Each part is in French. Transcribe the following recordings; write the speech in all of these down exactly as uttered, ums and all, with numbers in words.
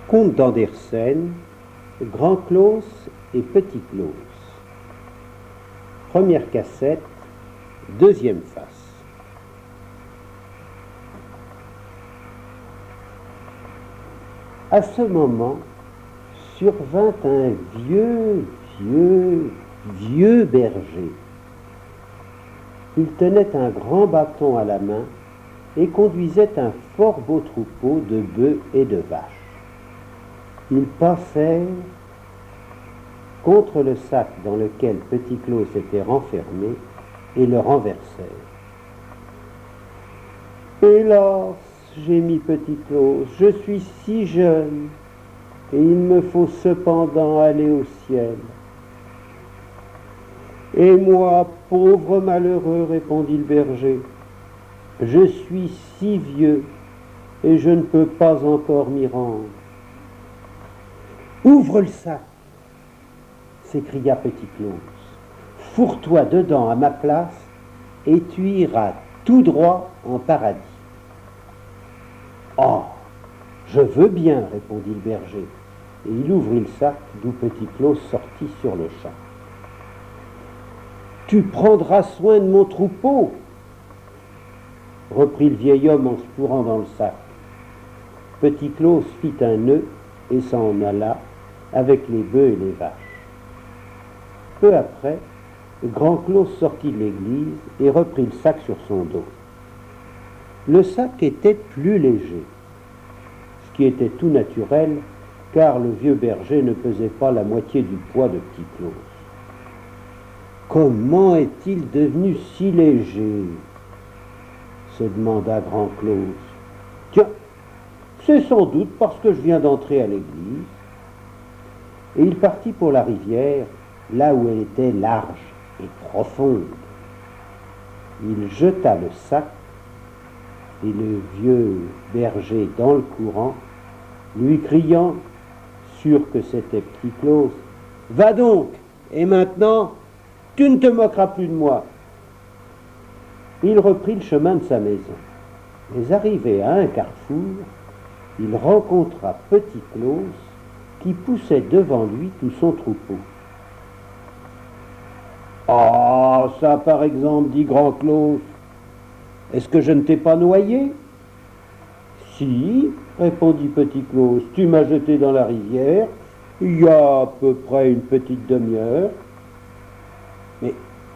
Conte d'Andersen, Grand Klaus et Petit Klaus. Première cassette, deuxième face. À ce moment, survint un vieux, vieux, vieux berger. Il tenait un grand bâton à la main et conduisait un fort beau troupeau de bœufs et de vaches. Ils passèrent contre le sac dans lequel Petit Klaus était renfermé et le renversèrent. « Hélas, gémit Petit Klaus, je suis si jeune et il me faut cependant aller au ciel. » « Et moi, pauvre malheureux, répondit le berger, je suis si vieux et je ne peux pas encore m'y rendre. »« Ouvre le sac, s'écria Petit Klaus, fourre-toi dedans à ma place et tu iras tout droit en paradis. »« Oh, je veux bien, répondit le berger, et il ouvrit le sac d'où Petit Klaus sortit sur le champ. « Tu prendras soin de mon troupeau, reprit le vieil homme en se fourrant dans le sac. Petit Klaus fit un nœud et s'en alla avec les bœufs et les vaches. Peu après, Grand Klaus sortit de l'église et reprit le sac sur son dos. Le sac était plus léger, ce qui était tout naturel, car le vieux berger ne pesait pas la moitié du poids de Petit Klaus. Comment est-il devenu si léger ? Se demanda Grand Klaus. Tiens, c'est sans doute parce que je viens d'entrer à l'église. Et il partit pour la rivière, là où elle était large et profonde. Il jeta le sac et le vieux berger dans le courant, lui criant, sûr que c'était Petit Klaus, « Va donc, et maintenant, tu ne te moqueras plus de moi. » Il reprit le chemin de sa maison. Mais arrivé à un carrefour, il rencontra Petit Klaus qui poussait devant lui tout son troupeau. « Ah, ça par exemple, dit Grand Klaus, est-ce que je ne t'ai pas noyé ?»« Si, répondit Petit Klaus, tu m'as jeté dans la rivière il y a à peu près une petite demi-heure. Mais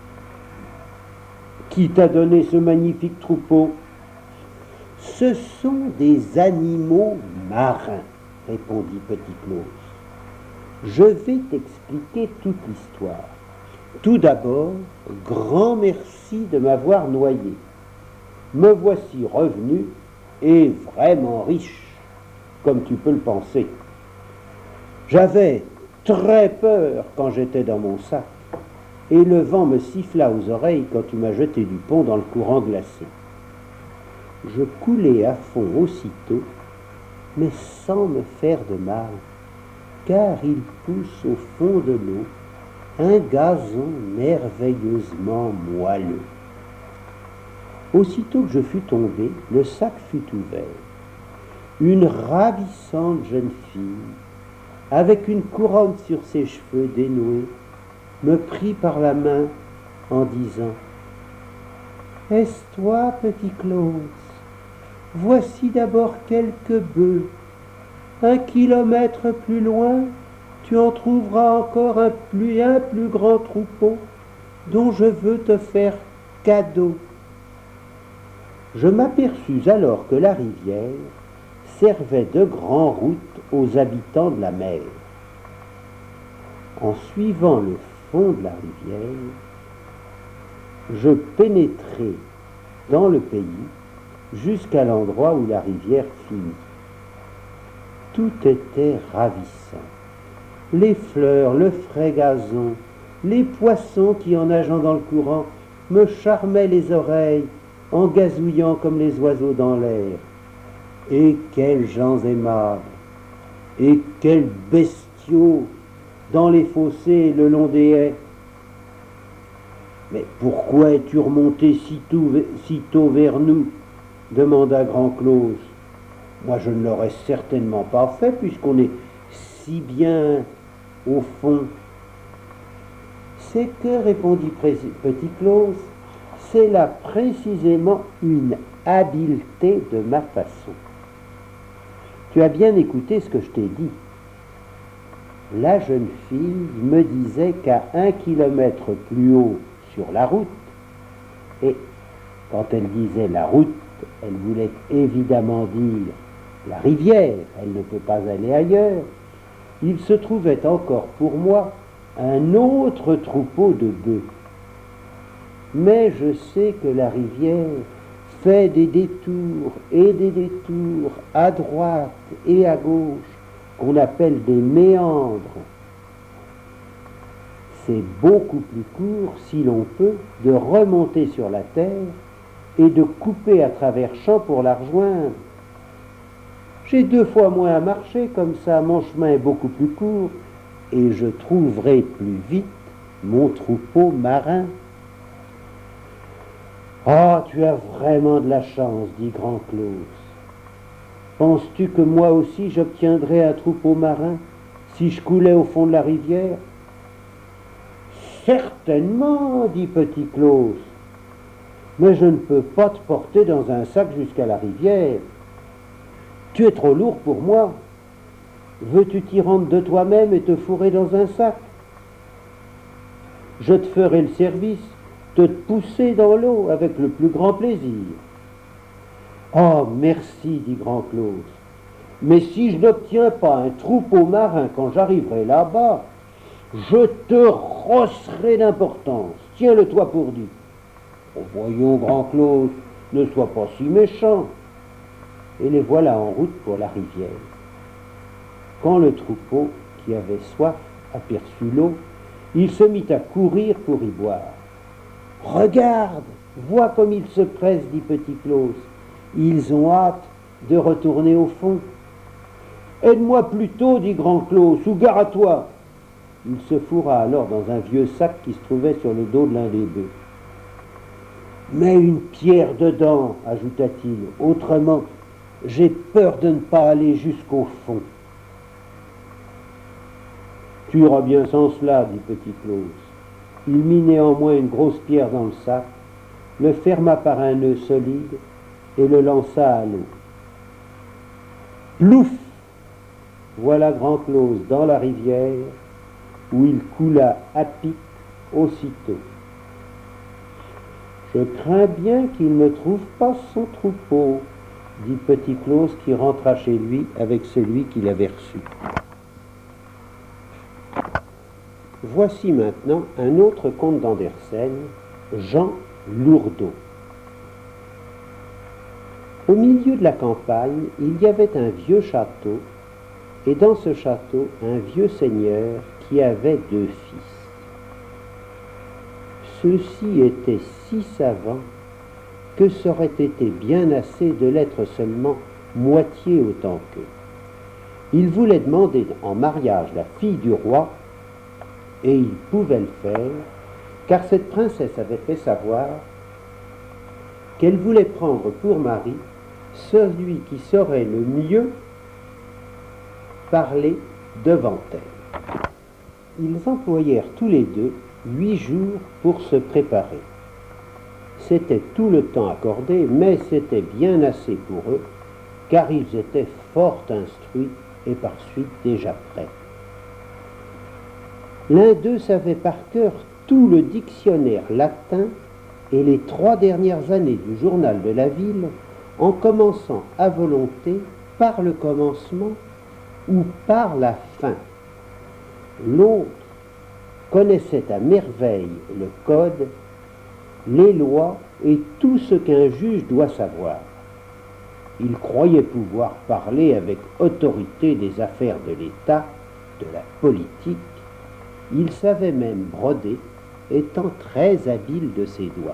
qui t'a donné ce magnifique troupeau ? » « Ce sont des animaux marins, répondit Petit Klaus. Je vais t'expliquer toute l'histoire. Tout d'abord, grand merci de m'avoir noyé. Me voici revenu et vraiment riche, comme tu peux le penser. J'avais très peur quand j'étais dans mon sac, et le vent me siffla aux oreilles quand tu m'as jeté du pont dans le courant glacé. Je coulai à fond aussitôt, mais sans me faire de mal, car il pousse au fond de l'eau un gazon merveilleusement moelleux. Aussitôt que je fus tombé, le sac fut ouvert. Une ravissante jeune fille, avec une couronne sur ses cheveux dénoués, me prit par la main en disant « Est-ce toi, Petit Klaus ? Voici d'abord quelques bœufs. Un kilomètre plus loin, tu en trouveras encore un plus, un plus grand troupeau dont je veux te faire cadeau. » Je m'aperçus alors que la rivière servait de grande route aux habitants de la mer. En suivant le fond de la rivière, je pénétrai dans le pays jusqu'à l'endroit où la rivière finit. Tout était ravissant. Les fleurs, le frais gazon, les poissons qui, en nageant dans le courant, me charmaient les oreilles en gazouillant comme les oiseaux dans l'air. Et quels gens aimables, et quels bestiaux dans les fossés le long des haies. Mais pourquoi es-tu remonté si tôt, si tôt vers nous ? Demanda Grand Klaus. Moi, je ne l'aurais certainement pas fait, puisqu'on est si bien au fond. C'est que, répondit Petit Claus, c'est là précisément une habileté de ma façon. Tu as bien écouté ce que je t'ai dit. La jeune fille me disait qu'à un kilomètre plus haut sur la route, et quand elle disait la route, elle voulait évidemment dire la rivière, elle ne peut pas aller ailleurs, il se trouvait encore pour moi un autre troupeau de bœufs. Mais je sais que la rivière fait des détours et des détours à droite et à gauche, qu'on appelle des méandres. C'est beaucoup plus court, si l'on peut, de remonter sur la terre et de couper à travers champs pour la rejoindre. J'ai deux fois moins à marcher, comme ça mon chemin est beaucoup plus court, et je trouverai plus vite mon troupeau marin. Ah, tu as vraiment de la chance, dit Grand Claus. Penses-tu que moi aussi j'obtiendrais un troupeau marin si je coulais au fond de la rivière? Certainement, dit Petit Claus, mais je ne peux pas te porter dans un sac jusqu'à la rivière. Tu es trop lourd pour moi. Veux-tu t'y rendre de toi-même et te fourrer dans un sac? Je te ferai le service de te pousser dans l'eau avec le plus grand plaisir. Oh, merci, dit Grand Claus, mais si je n'obtiens pas un troupeau marin quand j'arriverai là-bas, je te rosserai d'importance. Tiens-le toi pour dit. Oh, voyons, Grand Claus, ne sois pas si méchant. Et les voilà en route pour la rivière. Quand le troupeau, qui avait soif, aperçut l'eau, il se mit à courir pour y boire. « Regarde, vois comme ils se pressent, dit Petit Claus. Ils ont hâte de retourner au fond. »« Aide-moi plutôt, dit Grand Claus, ou gare à toi !» Il se fourra alors dans un vieux sac qui se trouvait sur le dos de l'un des bœufs. « Mets une pierre dedans, ajouta-t-il, autrement, j'ai peur de ne pas aller jusqu'au fond. »« Tu iras bien sans cela, dit Petit Claus. » Il mit néanmoins une grosse pierre dans le sac, le ferma par un nœud solide et le lança à l'eau. Plouf! Voilà Grand Claus dans la rivière, où il coula à pic aussitôt. « Je crains bien qu'il ne trouve pas son troupeau, » dit Petit Claus qui rentra chez lui avec celui qu'il avait reçu. Voici maintenant un autre conte d'Andersen, Jean Lourdeau. Au milieu de la campagne, il y avait un vieux château, et dans ce château, un vieux seigneur qui avait deux fils. Ceux-ci étaient si savants que ça aurait été bien assez de l'être seulement moitié autant qu'eux. Ils voulaient demander en mariage la fille du roi, et ils pouvaient le faire, car cette princesse avait fait savoir qu'elle voulait prendre pour mari celui qui saurait le mieux parler devant elle. Ils employèrent tous les deux huit jours pour se préparer. C'était tout le temps accordé, mais c'était bien assez pour eux, car ils étaient fort instruits et par suite déjà prêts. L'un d'eux savait par cœur tout le dictionnaire latin et les trois dernières années du journal de la ville, en commençant à volonté par le commencement ou par la fin. L'autre connaissait à merveille le code, les lois et tout ce qu'un juge doit savoir. Il croyait pouvoir parler avec autorité des affaires de l'État, de la politique. Il savait même broder, étant très habile de ses doigts.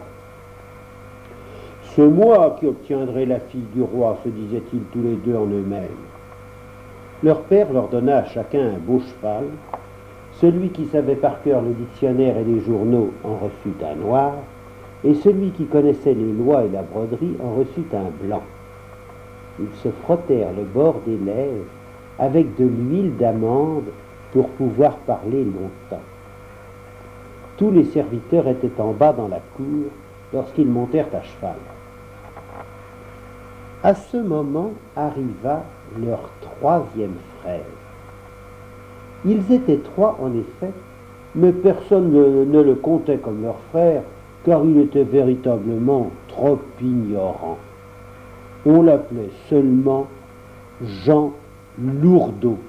« C'est moi qui obtiendrai la fille du roi, se disaient-ils tous les deux en eux-mêmes. Leur père leur donna à chacun un beau cheval. Celui qui savait par cœur le dictionnaire et les journaux en reçut un noir, et celui qui connaissait les lois et la broderie en reçut un blanc. Ils se frottèrent le bord des lèvres avec de l'huile d'amande pour pouvoir parler longtemps. Tous les serviteurs étaient en bas dans la cour lorsqu'ils montèrent à cheval. À ce moment arriva leur troisième frère. Ils étaient trois en effet, mais personne ne, ne le comptait comme leur frère, car il était véritablement trop ignorant. On l'appelait seulement Jean Lourdeau.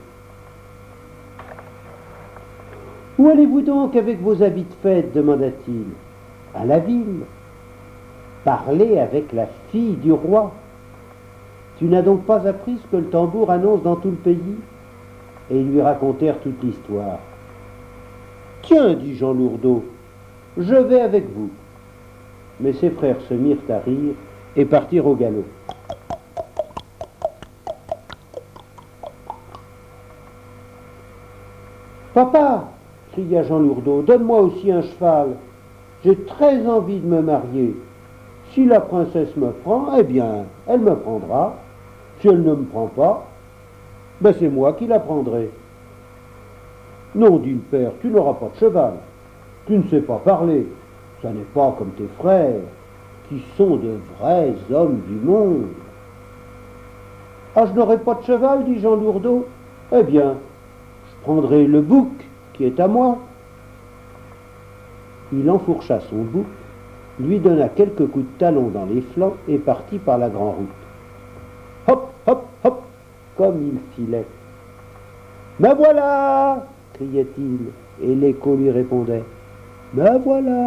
« Où allez-vous donc avec vos habits de fête ?» demanda-t-il. « À la ville. Parler avec la fille du roi. Tu n'as donc pas appris ce que le tambour annonce dans tout le pays ?» Et ils lui racontèrent toute l'histoire. « Tiens, dit Jean Lourdeau, je vais avec vous. » Mais ses frères se mirent à rire et partirent au galop. « Papa, cria Jean Lourdeau, donne-moi aussi un cheval. J'ai très envie de me marier. Si la princesse me prend, eh bien, elle me prendra. Si elle ne me prend pas, ben c'est moi qui la prendrai. » « Non, dit le père, tu n'auras pas de cheval. Tu ne sais pas parler. Ça n'est pas comme tes frères, qui sont de vrais hommes du monde. »« Ah, je n'aurai pas de cheval, dit Jean Lourdeau. Eh bien, je prendrai le bouc qui est à moi. » Il enfourcha son bouc, lui donna quelques coups de talon dans les flancs et partit par la grande route. Hop, hop, hop, comme il filait. « Me voilà !» criait-il, et l'écho lui répondait « Me voilà !»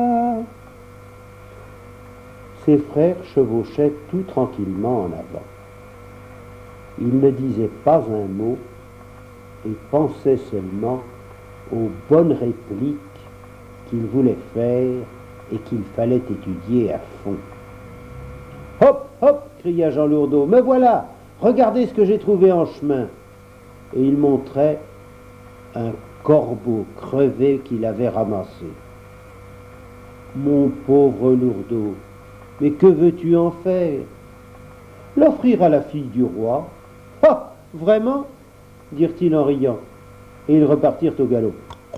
Ses frères chevauchaient tout tranquillement en avant. Ils ne disaient pas un mot et pensaient seulement aux bonnes répliques qu'ils voulaient faire et qu'il fallait étudier à fond. « Hop, hop !» cria Jean Lourdeau. « Me voilà ! Regardez ce que j'ai trouvé en chemin !» Et il montrait un corbeau crevé qu'il avait ramassé. « Mon pauvre Lourdeau, mais que veux-tu en faire ? » ?»« L'offrir à la fille du roi. »« Ah, vraiment ?» dirent-ils en riant, et ils repartirent au galop.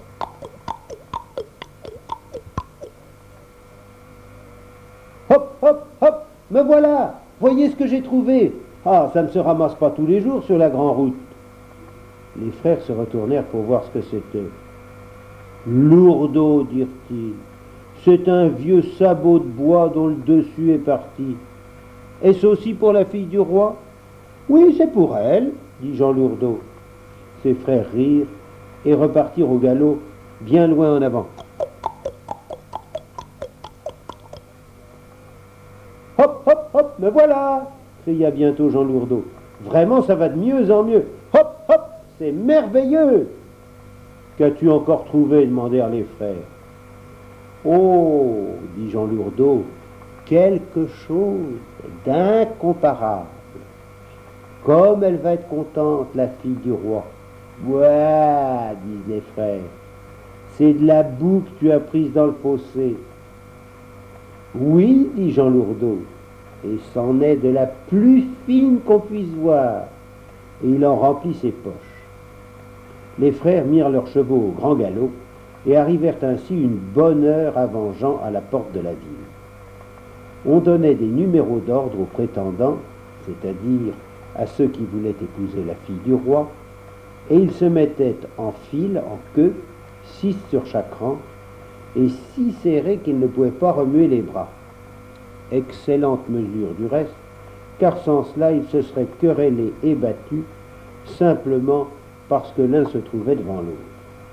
Hop, hop, hop, me voilà, voyez ce que j'ai trouvé. Ah, ça ne se ramasse pas tous les jours sur la grande route. Les frères se retournèrent pour voir ce que c'était. Lourdeau, dirent-ils, c'est un vieux sabot de bois dont le dessus est parti. Est-ce aussi pour la fille du roi? Oui, c'est pour elle, dit Jean Lourdeau. Ses frères rirent et repartirent au galop, bien loin en avant. Hop, hop, hop, me voilà, cria bientôt Jean Lourdeau. Vraiment, ça va de mieux en mieux. Hop, hop, c'est merveilleux. Qu'as-tu encore trouvé? Demandèrent les frères. Oh, dit Jean Lourdeau, quelque chose d'incomparable. Comme elle va être contente, la fille du roi. Ouais, disent les frères, c'est de la boue que tu as prise dans le fossé. Oui, dit Jean Lourdeau, et c'en est de la plus fine qu'on puisse voir. Et il en remplit ses poches. Les frères mirent leurs chevaux au grand galop et arrivèrent ainsi une bonne heure avant Jean à la porte de la ville. On donnait des numéros d'ordre aux prétendants, c'est-à-dire à ceux qui voulaient épouser la fille du roi, et ils se mettaient en file, en queue, six sur chaque rang, et si serrés qu'ils ne pouvaient pas remuer les bras. Excellente mesure du reste, car sans cela ils se seraient querellés et battus, simplement parce que l'un se trouvait devant l'autre.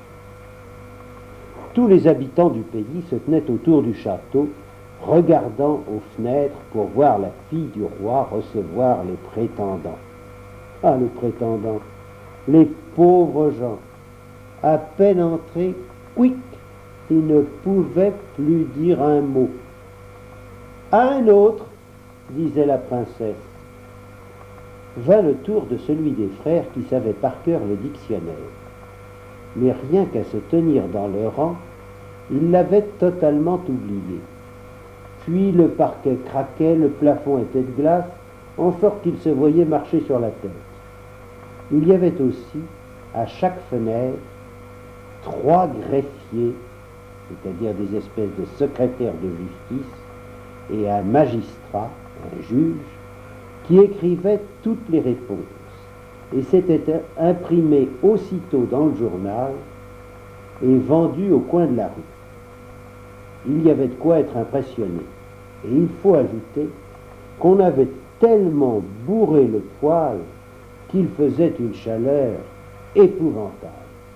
Tous les habitants du pays se tenaient autour du château, regardant aux fenêtres pour voir la fille du roi recevoir les prétendants. Ah, les prétendants, les pauvres gens, à peine entrés, quick, ils ne pouvaient plus dire un mot. À un autre, disait la princesse. Vint le tour de celui des frères qui savait par cœur le dictionnaire. Mais rien qu'à se tenir dans le rang, il l'avait totalement oublié. Puis le parquet craquait, le plafond était de glace, en sorte qu'il se voyait marcher sur la tête. Il y avait aussi, à chaque fenêtre, trois greffiers, c'est-à-dire des espèces de secrétaires de justice, et un magistrat, un juge, qui écrivait toutes les réponses. Et c'était imprimé aussitôt dans le journal et vendu au coin de la rue. Il y avait de quoi être impressionné. Et il faut ajouter qu'on avait tellement bourré le poêle qu'il faisait une chaleur épouvantable.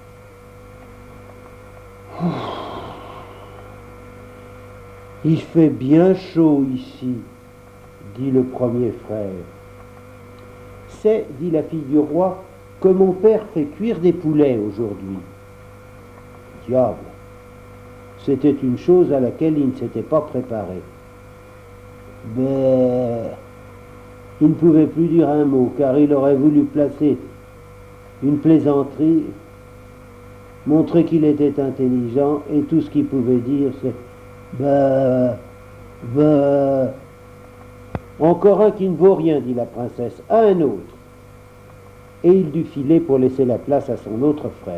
Il fait bien chaud ici, dit le premier frère. C'est, dit la fille du roi, que mon père fait cuire des poulets aujourd'hui. Diable, c'était une chose à laquelle il ne s'était pas préparé. Mais il ne pouvait plus dire un mot, car il aurait voulu placer une plaisanterie, montrer qu'il était intelligent, et tout ce qu'il pouvait dire, c'est « bah, bah ». Encore un qui ne vaut rien, dit la princesse, à un autre. Et il dut filer pour laisser la place à son autre frère.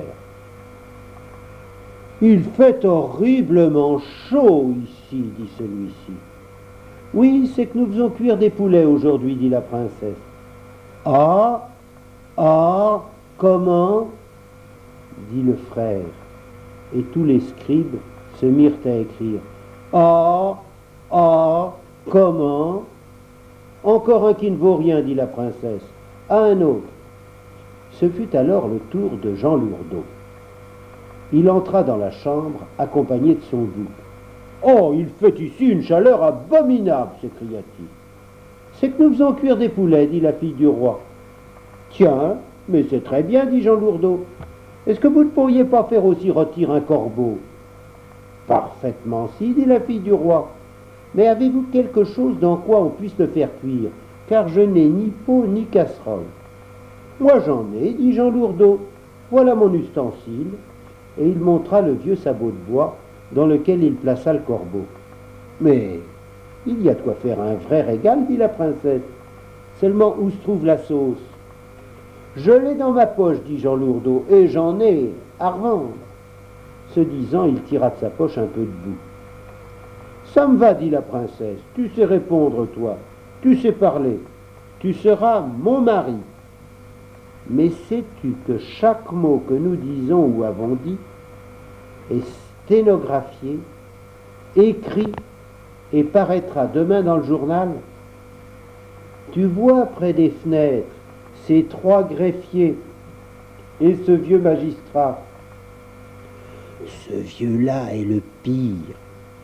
Il fait horriblement chaud ici, dit celui-ci. Oui, c'est que nous faisons cuire des poulets aujourd'hui, dit la princesse. Ah, ah, comment? Dit le frère. Et tous les scribes se mirent à écrire. Ah, ah, comment? Encore un qui ne vaut rien, dit la princesse, à un autre. Ce fut alors le tour de Jean Lourdeau. Il entra dans la chambre, accompagné de son doux. « Oh, il fait ici une chaleur abominable !» s'écria-t-il. « C'est que nous faisons cuire des poulets, dit la fille du roi. »« Tiens, mais c'est très bien, dit Jean Lourdeau. Est-ce que vous ne pourriez pas faire aussi rôtir un corbeau ?»« Parfaitement si, dit la fille du roi. Mais avez-vous quelque chose dans quoi on puisse le faire cuire, car je n'ai ni pot ni casserole. »« Moi j'en ai, dit Jean Lourdeau. Voilà mon ustensile. » Et il montra le vieux sabot de bois dans lequel il plaça le corbeau. « Mais il y a de quoi faire un vrai régal, dit la princesse. Seulement où se trouve la sauce ?»« Je l'ai dans ma poche, dit Jean Lourdeau, et j'en ai à revendre. » Ce disant, il tira de sa poche un peu de boue. « Ça me va, dit la princesse, tu sais répondre, toi, tu sais parler, tu seras mon mari. Mais sais-tu que chaque mot que nous disons ou avons dit est sténographié, écrit et paraîtra demain dans le journal? Tu vois près des fenêtres ces trois greffiers et ce vieux magistrat. Ce vieux-là est le pire.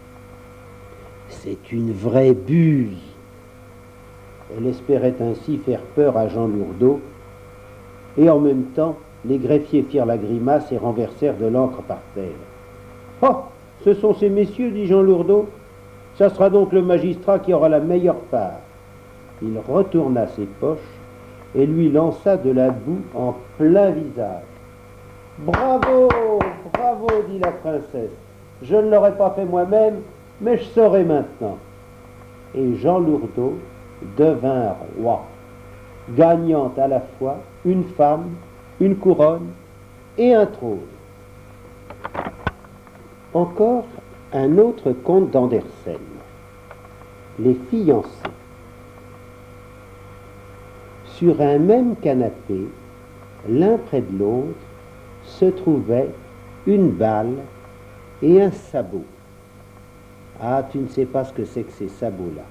C'est une vraie buse. » Elle espérait ainsi faire peur à Jean Lourdeau, et en même temps, les greffiers firent la grimace et renversèrent de l'encre par terre. « Oh, ce sont ces messieurs, dit Jean Lourdeau. Ça sera donc le magistrat qui aura la meilleure part. » Il retourna ses poches et lui lança de la boue en plein visage. « Bravo, bravo, dit la princesse. Je ne l'aurais pas fait moi-même, mais je saurai maintenant. » Et Jean Lourdeau devint roi, gagnant à la fois une femme, une couronne et un trône. Encore un autre conte d'Andersen, les fiancés. Sur un même canapé, l'un près de l'autre, se trouvaient une balle et un sabot. Ah, tu ne sais pas ce que c'est que ces sabots-là.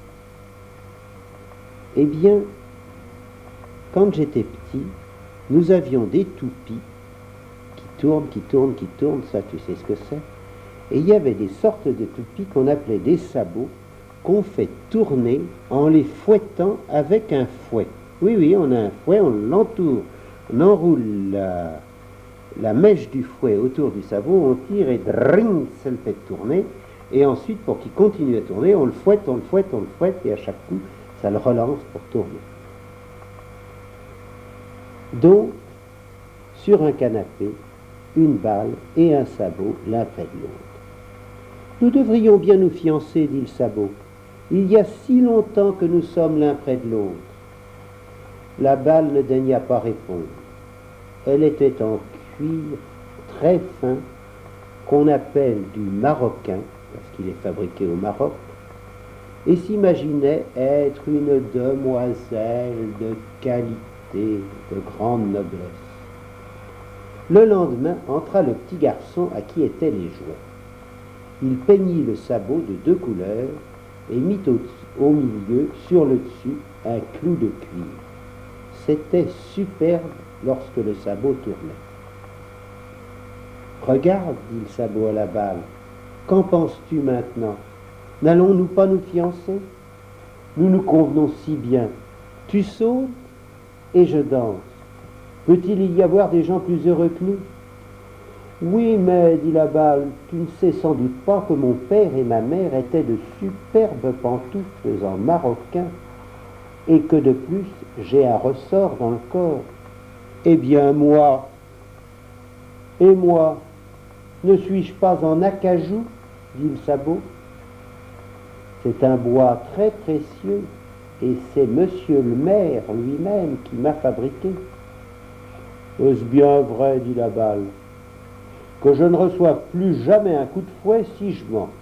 Eh bien, quand j'étais petit, nous avions des toupies qui tournent, qui tournent, qui tournent, ça tu sais ce que c'est. Et il y avait des sortes de toupies qu'on appelait des sabots, qu'on fait tourner en les fouettant avec un fouet. Oui, oui, on a un fouet, on l'entoure, on enroule la, la mèche du fouet autour du sabot, on tire et dring, ça le fait tourner. Et ensuite, pour qu'il continue à tourner, on le fouette, on le fouette, on le fouette, et à chaque coup, ça le relance pour tourner. Donc, sur un canapé, une balle et un sabot, l'un près de l'autre. « Nous devrions bien nous fiancer, dit le sabot. Il y a si longtemps que nous sommes l'un près de l'autre. La balle ne daigna pas répondre. Elle était en cuir très fin, qu'on appelle du maroquin, parce qu'il est fabriqué au Maroc, et s'imaginait être une demoiselle de qualité, de grande noblesse. Le lendemain entra le petit garçon à qui étaient les jouets. Il peignit le sabot de deux couleurs et mit au, au milieu, sur le dessus, un clou de cuir. C'était superbe lorsque le sabot tournait. « Regarde, dit le sabot à la balle, qu'en penses-tu maintenant? N'allons-nous pas nous fiancer? Nous nous convenons si bien. Tu sautes et je danse. Peut-il y avoir des gens plus heureux que nous? » « Oui, mais, dit la balle, tu ne sais sans doute pas que mon père et ma mère étaient de superbes pantoufles en maroquin, et que de plus, j'ai un ressort dans le corps. Eh bien, moi, et moi, ne suis-je pas en acajou, dit le sabot. C'est un bois très précieux, et c'est monsieur le maire lui-même qui m'a fabriqué. Est-ce bien vrai, dit la balle, que je ne reçoive plus jamais un coup de fouet si je mens?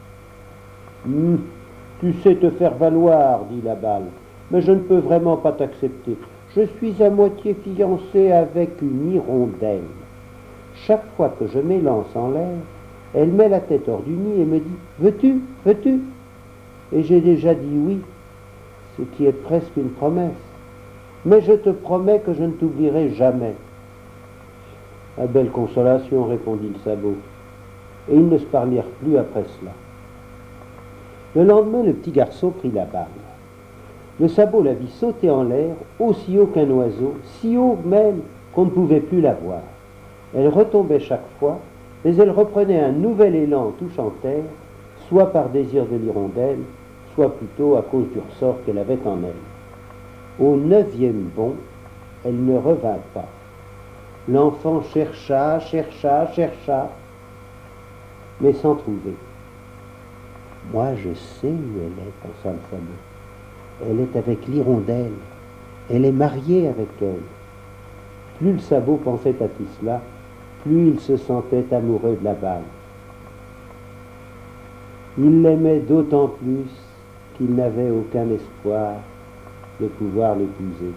Hum, tu sais te faire valoir, dit la balle, mais je ne peux vraiment pas t'accepter. Je suis à moitié fiancé avec une hirondelle. Chaque fois que je m'élance en l'air, elle met la tête hors du nid et me dit « Veux-tu? Veux-tu » Et j'ai déjà dit oui, ce qui est presque une promesse. Mais je te promets que je ne t'oublierai jamais. À belle consolation, répondit le sabot, et ils ne se parlèrent plus après cela. Le lendemain, le petit garçon prit la balle. Le sabot la vit sauter en l'air, aussi haut qu'un oiseau, si haut même qu'on ne pouvait plus la voir. Elle retombait chaque fois, mais elle reprenait un nouvel élan en touchant terre, soit par désir de l'hirondelle, soit plutôt à cause du ressort qu'elle avait en elle. Au neuvième bond, elle ne revint pas. L'enfant chercha, chercha, chercha, mais sans trouver. « Moi, je sais où elle est, pensa le sabot. Elle est avec l'hirondelle. Elle est mariée avec elle. » Plus le sabot pensait à tout cela, plus il se sentait amoureux de la balle. Il l'aimait d'autant plus qu'il n'avait aucun espoir de pouvoir l'épouser.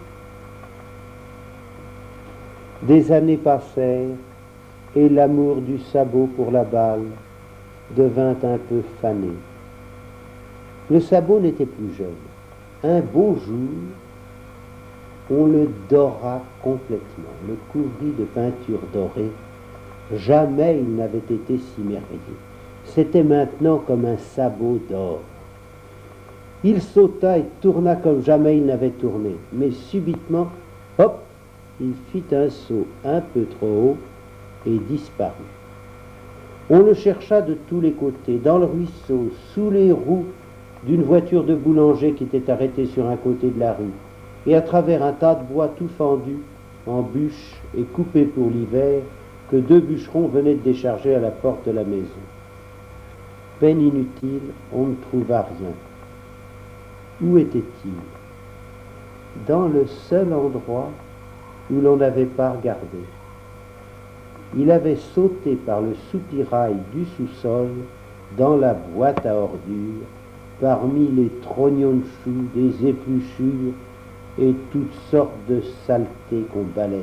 Des années passèrent et l'amour du sabot pour la balle devint un peu fané. Le sabot n'était plus jeune. Un beau jour, on le dora complètement, le couvrit de peinture dorée. Jamais il n'avait été si merveilleux. C'était maintenant comme un sabot d'or. Il sauta et tourna comme jamais il n'avait tourné, mais subitement, hop, il fit un saut un peu trop haut et disparut. On le chercha de tous les côtés, dans le ruisseau, sous les roues d'une voiture de boulanger qui était arrêtée sur un côté de la rue, et à travers un tas de bois tout fendu, en bûches et coupé pour l'hiver, que deux bûcherons venaient de décharger à la porte de la maison. Peine inutile, on ne trouva rien. Où était-il? Dans le seul endroit où l'on n'avait pas regardé. Il avait sauté par le soupirail du sous-sol dans la boîte à ordures, parmi les trognons de choux, des épluchures et toutes sortes de saletés qu'on balaye.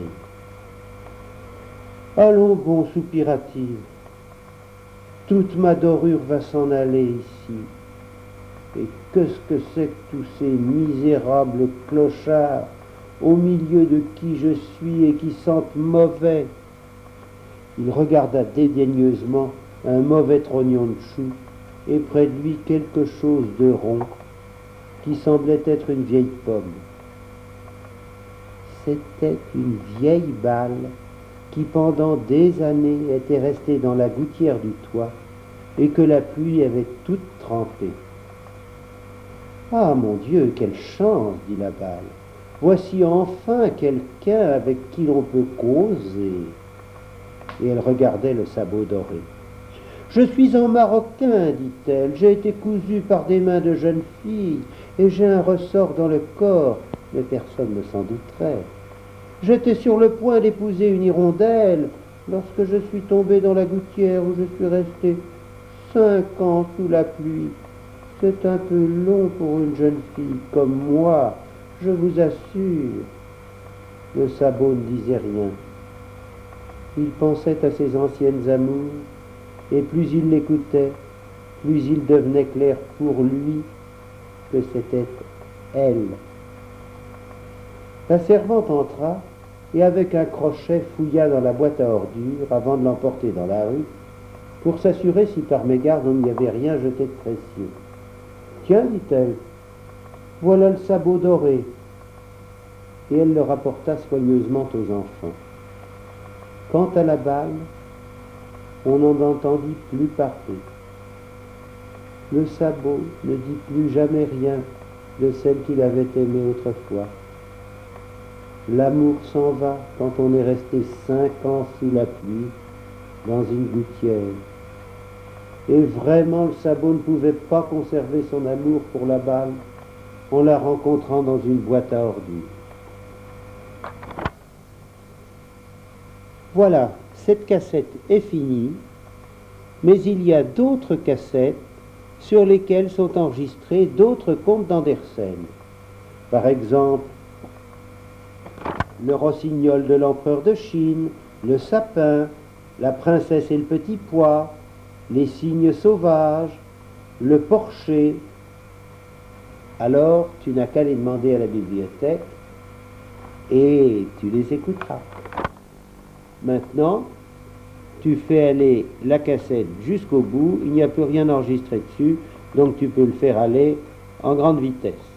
« Allons bon, soupira-t-il, toute ma dorure va s'en aller ici. Et qu'est-ce que c'est que tous ces misérables clochards au milieu de qui je suis et qui sentent mauvais. » Il regarda dédaigneusement un mauvais trognon de chou et près de lui quelque chose de rond qui semblait être une vieille pomme. C'était une vieille balle qui pendant des années était restée dans la gouttière du toit et que la pluie avait toute trempée. « Ah mon Dieu, quelle chance, dit la balle. Voici enfin quelqu'un avec qui l'on peut causer. » Et elle regardait le sabot doré. « Je suis en maroquin, dit-elle. J'ai été cousue par des mains de jeunes filles et j'ai un ressort dans le corps. mais personne ne s'en douterait. J'étais sur le point d'épouser une hirondelle lorsque je suis tombé dans la gouttière où je suis resté cinq ans sous la pluie. C'est un peu long pour une jeune fille comme moi, je vous assure. Le sabot ne disait rien. Il pensait à ses anciennes amours, et plus il l'écoutait, plus il devenait clair pour lui que c'était elle. La servante entra et avec un crochet fouilla dans la boîte à ordures avant de l'emporter dans la rue pour s'assurer si par mégarde on n'y avait rien jeté de précieux. « Tiens, dit-elle, voilà le sabot doré. » Et elle le rapporta soigneusement aux enfants. Quant à la balle, on n'en entendit plus parler. Le sabot ne dit plus jamais rien de celle qu'il avait aimée autrefois. L'amour s'en va quand on est resté cinq ans sous la pluie, dans une gouttière. Et vraiment, le sabot ne pouvait pas conserver son amour pour la balle en la rencontrant dans une boîte à ordures. Voilà, cette cassette est finie, mais il y a d'autres cassettes sur lesquelles sont enregistrés d'autres contes d'Andersen. Par exemple, le rossignol de l'empereur de Chine, le sapin, la princesse et le petit pois, les cygnes sauvages, le porcher. Alors, tu n'as qu'à les demander à la bibliothèque et tu les écouteras. Maintenant, tu fais aller la cassette jusqu'au bout, il n'y a plus rien enregistré dessus, donc tu peux le faire aller en grande vitesse.